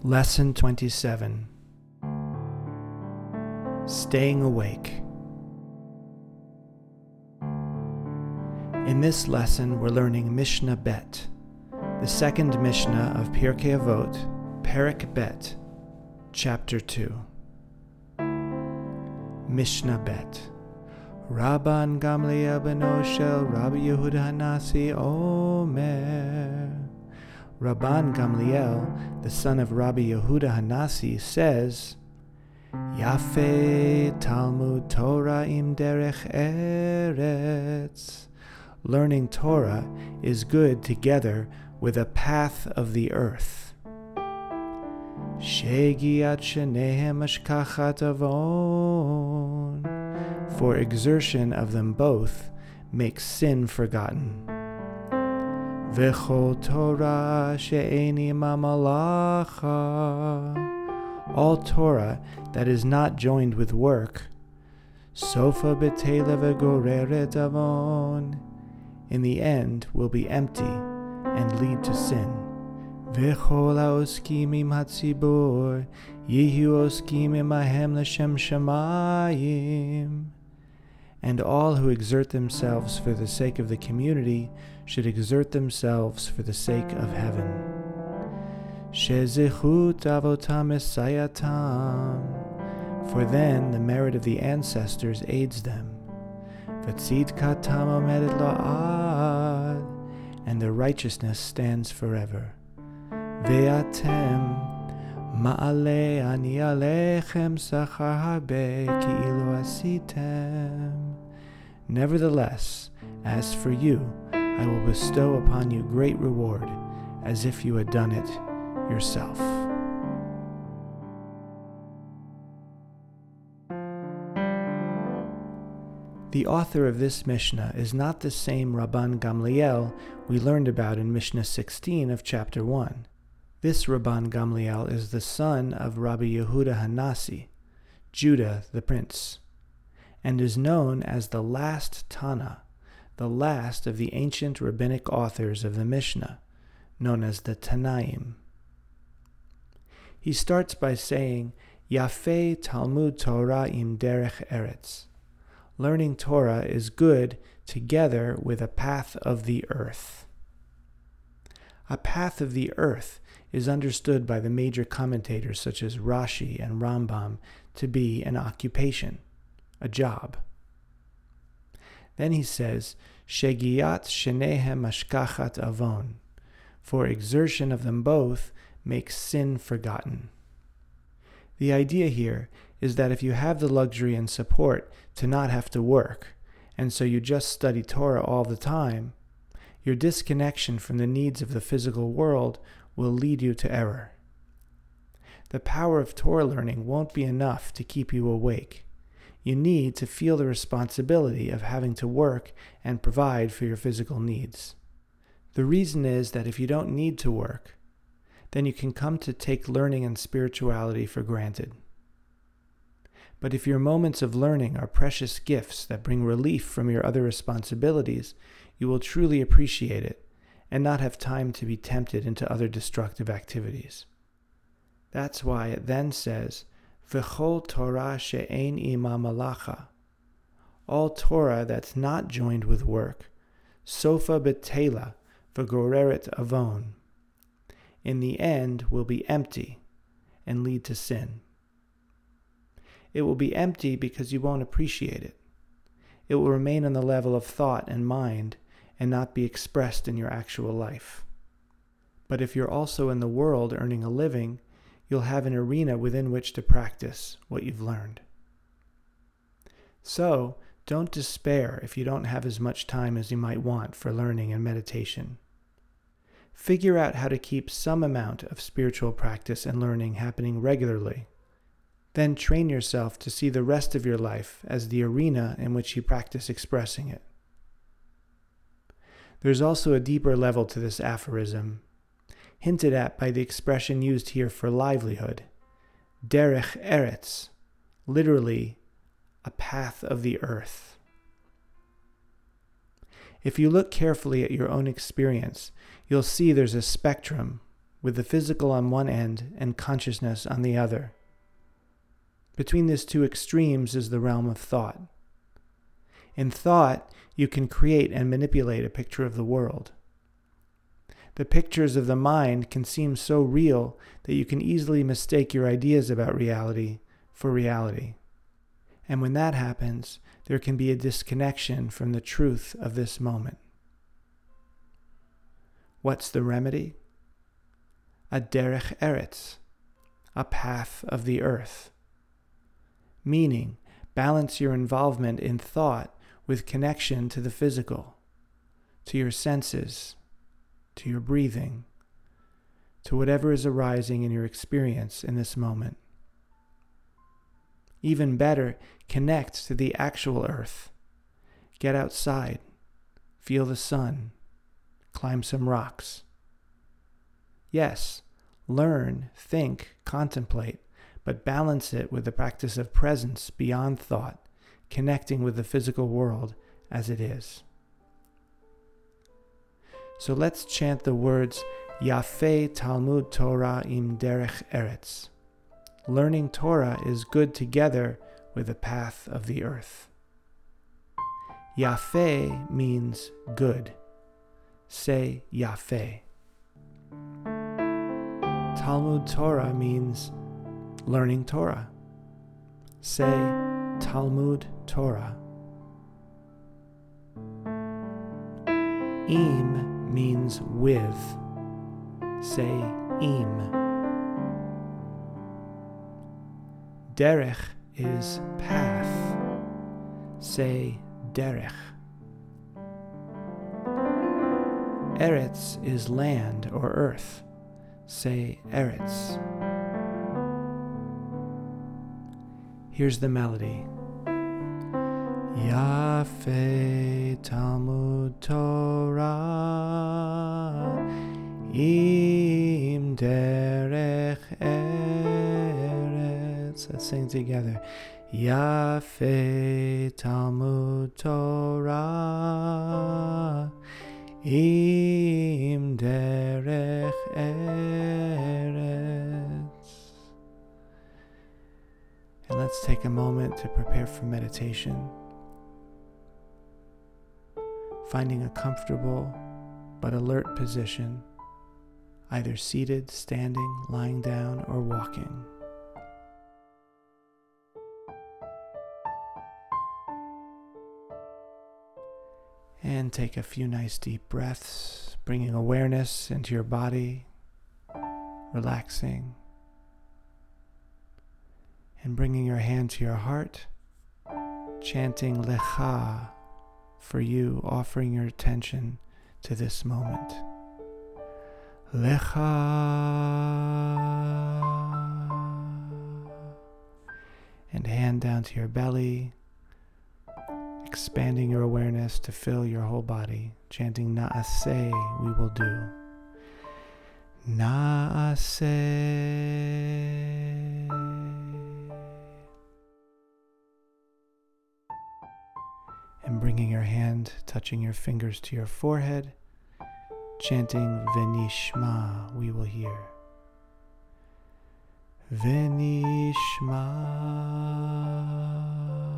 Lesson 27. Staying awake. In this lesson, we're learning Mishnah Bet, the second Mishnah of Pirkei Avot, Perek Bet, Chapter 2. Mishnah Bet. Rabban Gamliel beno shel Rabbi Yehuda Hanasi Omer. Rabban Gamliel, the son of Rabbi Yehuda Hanasi, says, Yafeh Talmud Torah im derech eretz. Learning Torah is good together with a path of the earth. Shegiat shenehem ashkachat avon. For exertion of them both makes sin forgotten. V'chol Torah she'eni mamalacha. All Torah that is not joined with work, sofa betela v'goreret avon, in the end will be empty and lead to sin. V'chol ha'oskim im hatzibur yihu oskim imahem l'shem shamayim. And all who exert themselves for the sake of the community should exert themselves for the sake of heaven. Shezichut avotam esayatam. For then the merit of the ancestors aids them. V'tzidkatam omedet la'ad. And their righteousness stands forever. Ve'atem ma'ale ani alechem sachar harbe ki'ilu asitem. Nevertheless, as for you, I will bestow upon you great reward, as if you had done it yourself. The author of this Mishnah is not the same Rabban Gamliel we learned about in Mishnah 16 of chapter 1. This Rabban Gamliel is the son of Rabbi Yehuda Hanasi, Judah the prince, and is known as the last Tana, the last of the ancient rabbinic authors of the Mishnah, known as the Tanaim. He starts by saying, Yafeh Talmud Torah im derech eretz. Learning Torah is good together with a path of the earth. A path of the earth is understood by the major commentators such as Rashi and Rambam to be an occupation, a job. Then he says, Shegiat shenehem ashkachat avon. For exertion of them both makes sin forgotten. The idea here is that if you have the luxury and support to not have to work, and so you just study Torah all the time, your disconnection from the needs of the physical world will lead you to error. The power of Torah learning won't be enough to keep you awake. You need to feel the responsibility of having to work and provide for your physical needs. The reason is that if you don't need to work, then you can come to take learning and spirituality for granted. But if your moments of learning are precious gifts that bring relief from your other responsibilities, you will truly appreciate it and not have time to be tempted into other destructive activities. That's why it then says, V'chol Torah she'ein ima malacha. All Torah that's not joined with work, sofa betela v'goreret avon, in the end will be empty and lead to sin. It will be empty because you won't appreciate it. It will remain on the level of thought and mind and not be expressed in your actual life. But if you're also in the world earning a living, you'll have an arena within which to practice what you've learned. So, don't despair if you don't have as much time as you might want for learning and meditation. Figure out how to keep some amount of spiritual practice and learning happening regularly. Then train yourself to see the rest of your life as the arena in which you practice expressing it. There's also a deeper level to this aphorism, hinted at by the expression used here for livelihood, derech eretz, literally a path of the earth. If you look carefully at your own experience, you'll see there's a spectrum, with the physical on one end and consciousness on the other. Between these two extremes is the realm of thought. In thought, you can create and manipulate a picture of the world. The pictures of the mind can seem so real that you can easily mistake your ideas about reality for reality. And when that happens, there can be a disconnection from the truth of this moment. What's the remedy? A derech eretz, a path of the earth. Meaning, balance your involvement in thought with connection to the physical, to your senses, to your breathing, to whatever is arising in your experience in this moment. Even better, connect to the actual earth. Get outside, feel the sun, climb some rocks. Yes, learn, think, contemplate, but balance it with the practice of presence beyond thought, connecting with the physical world as it is. So let's chant the words Yafei Talmud Torah im derech eretz. Learning Torah is good together with the path of the earth. Yafei means good. Say Yafei. Talmud Torah means learning Torah. Say Talmud Torah. Im means with. Say im. Derech is path. Say derech. Eretz is land or earth. Say eretz. Here's the melody. Yafei Talmud Torah im derech eretz. Let's sing together. Yafei Talmud Torah im derech eretz. And let's take a moment to prepare for meditation. Finding a comfortable but alert position, either seated, standing, lying down, or walking. And take a few nice deep breaths, bringing awareness into your body, relaxing, and bringing your hand to your heart, chanting Lecha for you, offering your attention to this moment. Lecha. And hand down to your belly, expanding your awareness to fill your whole body, chanting Na'aseh, we will do. Na'aseh. And bringing your hand, touching your fingers to your forehead, chanting Venishma, we will hear. Venishma.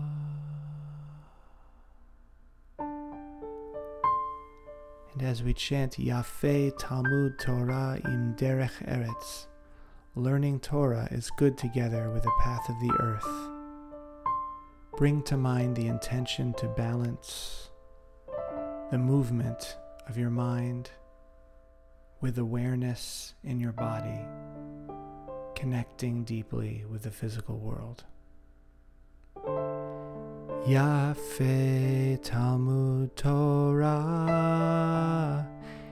And as we chant Yafei Talmud Torah im derech eretz, learning Torah is good together with the path of the earth. Bring to mind the intention to balance the movement of your mind with awareness in your body, connecting deeply with the physical world. Yafei Talmud Torah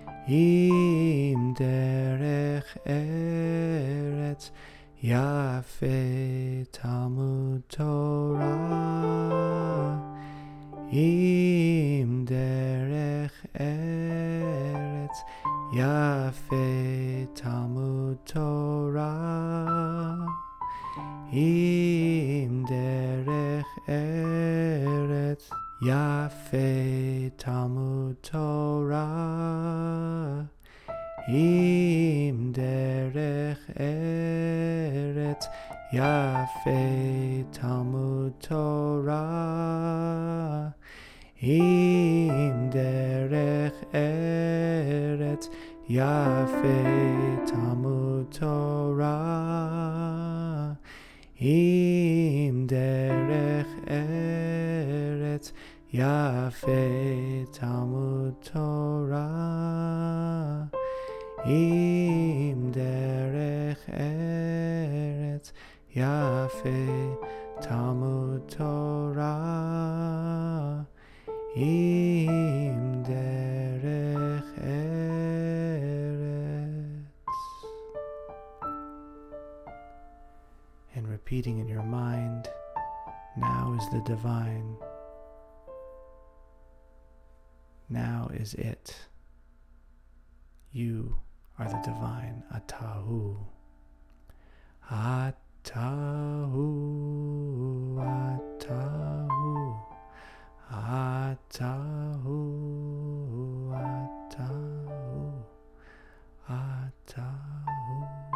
im derech eretz. Yafei Talmud Torah im derech eretz. Yafei Talmud Torah im derech eretz. Yafei Talmud Torah im derech eretz Yafei Talmud Torah. Im derech eretz Yafei Talmud Torah. Im derech eretz Yafei Talmud Torah. Im derech eretz Yafei Talmud Torah. Im derech eretz. And repeating in your mind, now is the divine. Now is it. You are the divine. Atahu. Atahu. Atahu. Atahu. Atahu. Atahu.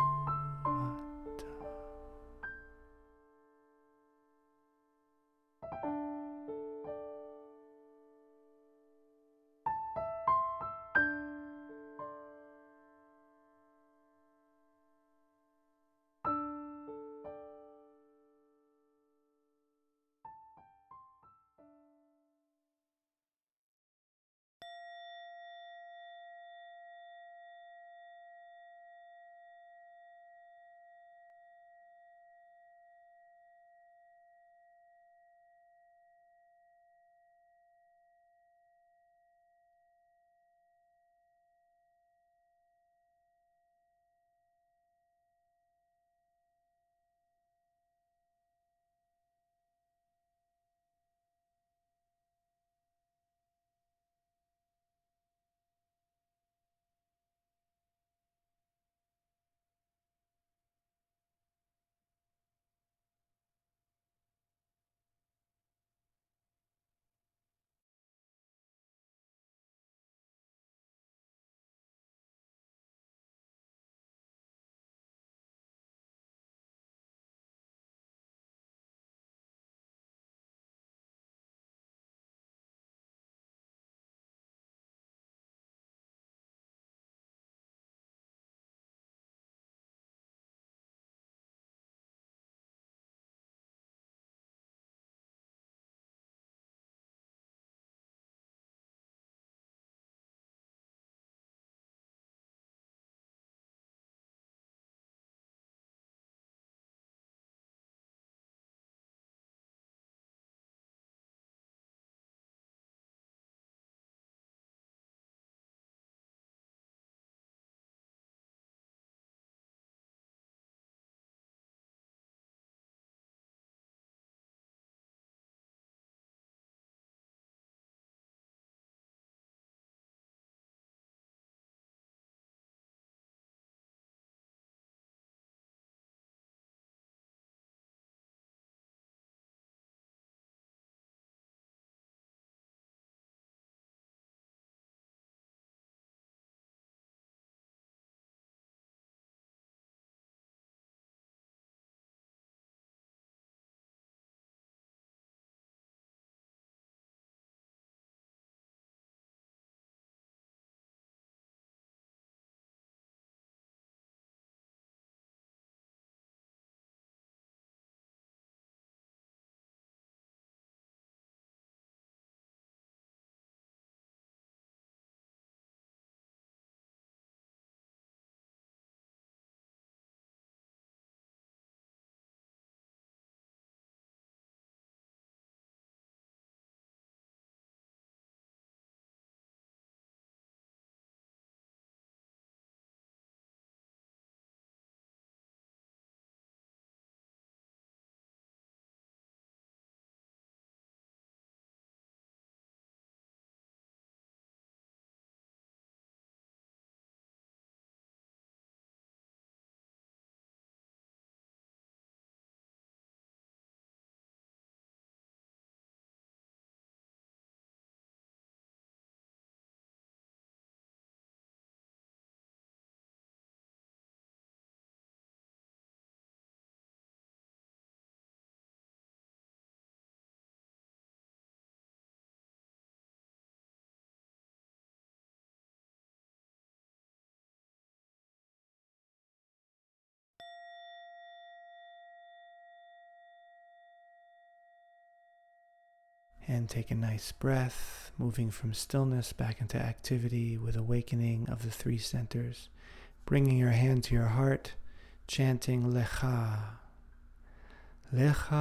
And take a nice breath, moving from stillness back into activity with awakening of the three centers. Bringing your hand to your heart, chanting Lecha, Lecha.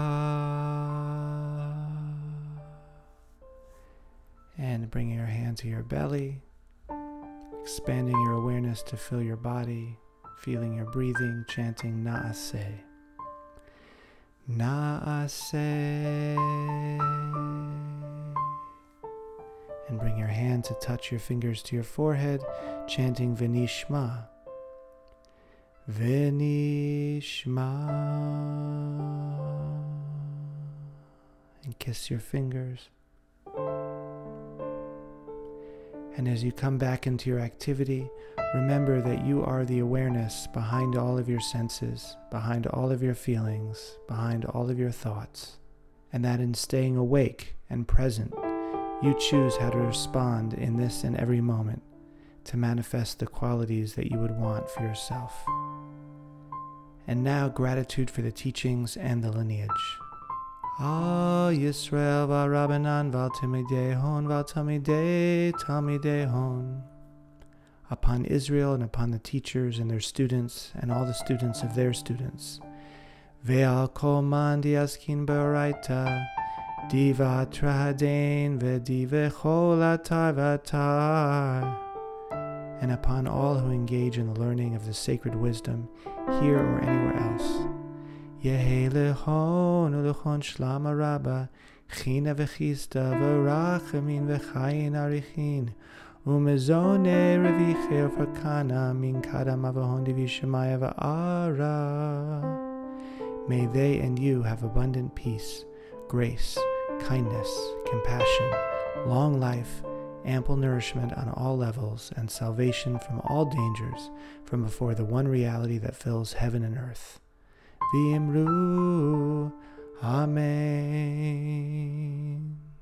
And bringing your hand to your belly, expanding your awareness to fill your body, feeling your breathing, chanting Na'aseh. Na'aseh. And bring your hand to touch your fingers to your forehead, chanting V'nishma. V'nishma. And kiss your fingers. And as you come back into your activity, remember that you are the awareness behind all of your senses, behind all of your feelings, behind all of your thoughts, and that in staying awake and present, you choose how to respond in this and every moment to manifest the qualities that you would want for yourself. And now, gratitude for the teachings and the lineage. Ah, Yisrael v'Rabbanan v'Talmidei Talmidei. Upon Israel and upon the teachers and their students and all the students of their students. Ve'al kol man diaskin b'oraita diva trahadein v'diva chol atar v'atar. And upon all who engage in the learning of the sacred wisdom, here or anywhere else. Yehi lechon ulechon shlama rabba, china v'chista v'rachamin v'chayin arichin, umezone reviche fakana min kadam avahon divishamaya v'ara. May they and you have abundant peace, grace, kindness, compassion, long life, ample nourishment on all levels, and salvation from all dangers from before the one reality that fills heaven and earth. V'imru, Amen.